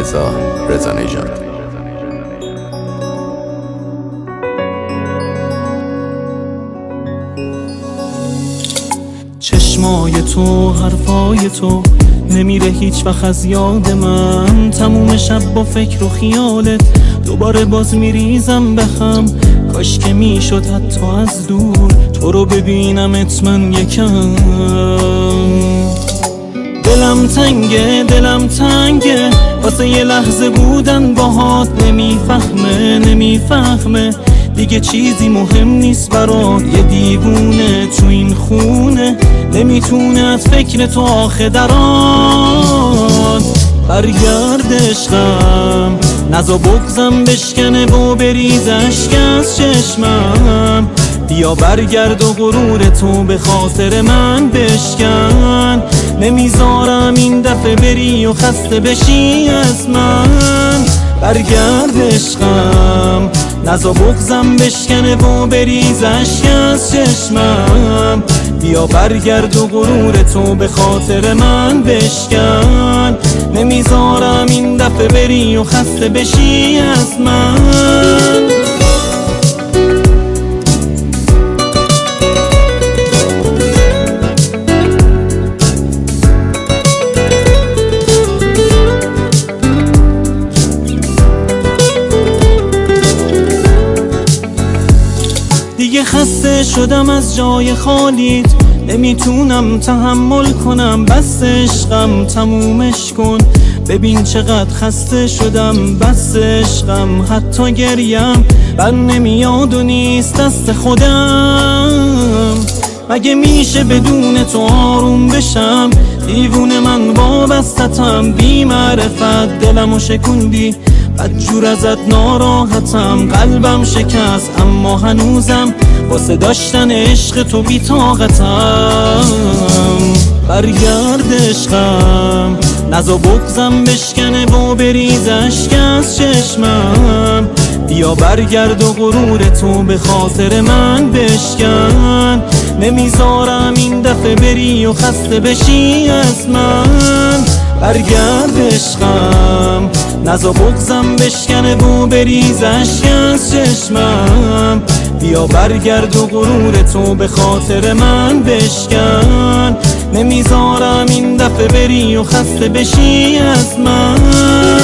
رضا نژاد. چشمای تو، حرفای تو نمیره هیچ وقت از یاد من. تموم شب با فکر و خیالت دوباره باز میریزم به هم. کاش که میشد حتی از دور تو رو ببینمت من یکم. دلم تنگه واسه یه لحظه بودن باهات. نمیفهمه دیگه چیزی مهم نیست برات. یه دیوونه تو این خونه نمیتونه از فکر تو آخه دران. برگرد عشقم، نزا بغضم بشکنه و بریز اشک از چشمم. بیا برگرد و غرور تو به خاطر من بشکن. نمیذارم این دفعه بری و خسته بشی از من. برگرد عشقم، نزا بغضم بشکنه و بریز اشک از چشمم. بیا برگرد و غرور تو به خاطر من بشکن. نمیذارم این دفعه بری و خسته بشی از من. دیگه خسته شدم از جای خالیت، نمیتونم تحمل کنم. بس عشقم تمومش کن، ببین چقدر خسته شدم. بس عشقم حتی گریم بر نمیاد و نیست دست خودم. مگه میشه بدون تو آروم بشم؟ دیوونه من وابستتم. بی معرفت دلمو شکوندی، بدجور ازت ناراحتم. قلبم شکست اما هنوزم واسه داشتن عشق تو بی طاقتم. برگرد عشقم، نزا بغضم بشکنه و بریز اشک از چشمم. بیا برگرد و غرور تو به خاطر من بشکن. نمیذارم این دفعه بری و خسته بشی از من. برگرد عشقم، نزا بغضم بشکنه و بریز اشک از چشمم. بیا برگرد و غرور تو به خاطر من بشکن. نمیذارم این دفعه بری و خسته بشی از من.